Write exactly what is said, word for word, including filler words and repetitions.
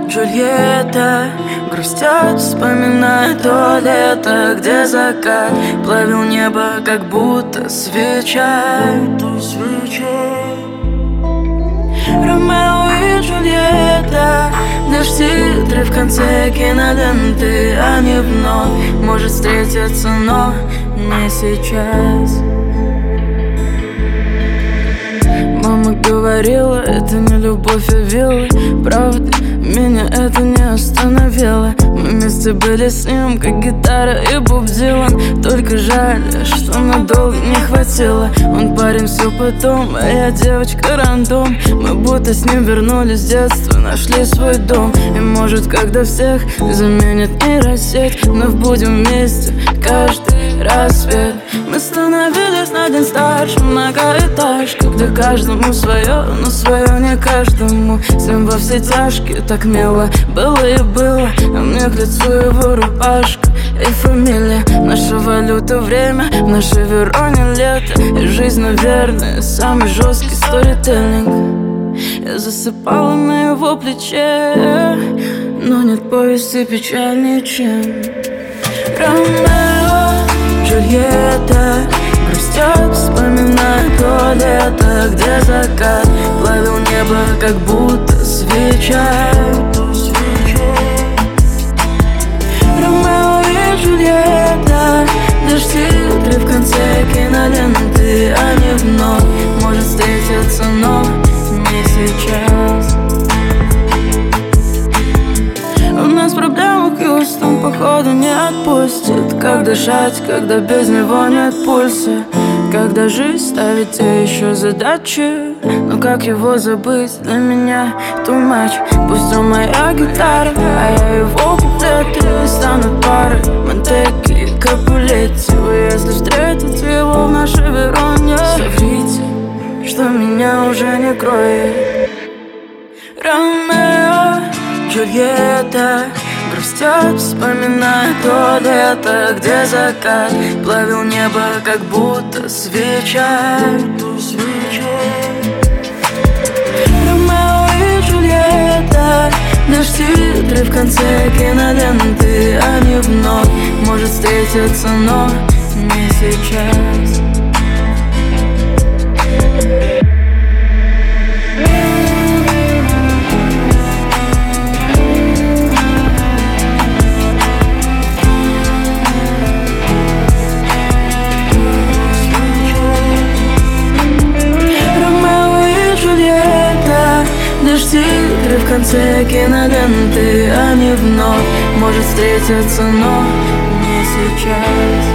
Джульетта грустят, вспоминая то лето, где закат плавил небо, как будто свеча. Ромео и Джульетта, лишь титры в конце киноленты. Они вновь, может, встретятся, но не сейчас. Мама говорила, это не любовь, а виллы. Правда, меня это не остановило. Мы вместе были с ним, как гитара и Боб Дилан. Только жаль, что надолго не хватило. Он парень все потом, а я девочка рандом. Мы будто с ним вернулись в детство, нашли свой дом. И может, когда всех заменит нейросеть, вновь будем вместе каждый рассвет. Мы становились на день старше, многоэтажка, где каждому свое, но свое не каждому. С ним во все тяжкие, так мило было и было. А мне к лицу его рубашка и фамилия. Наша валюта — время, в нашей Вероне лето. И жизнь, наверное, самый жесткий сторителлинг. Я засыпала на его плече, но нет повести печальнее, чем Ромео, Джульетта грустят, вспоминая то лето, где закат плавил небо, как будто свеча. Ромео и Джульетта, лишь титры в конце киноленты. Они вновь, может, встретятся, но не сейчас. У нас проблемы Хьюстон, походу, не отпустит. Как дышать, когда без него нет пульса? Когда жизнь ставит те еще задачи, но как его забыть, для меня too much. Пусть он моя гитара, а я его куплеты. Станут парой Монтеки и Капулетти. Вы, если встретите его в нашей Вероне, соврите, что меня уже не кроет. Ромео, Джульетта грустят, вспоминая то лето, где закат плавил небо, как будто свеча. Ромео и Джульетта, лишь титры в конце киноленты. Они вновь, может, встретятся, но не сейчас. Лишь титры в конце киноленты. Они вновь, может, встретятся, но не сейчас.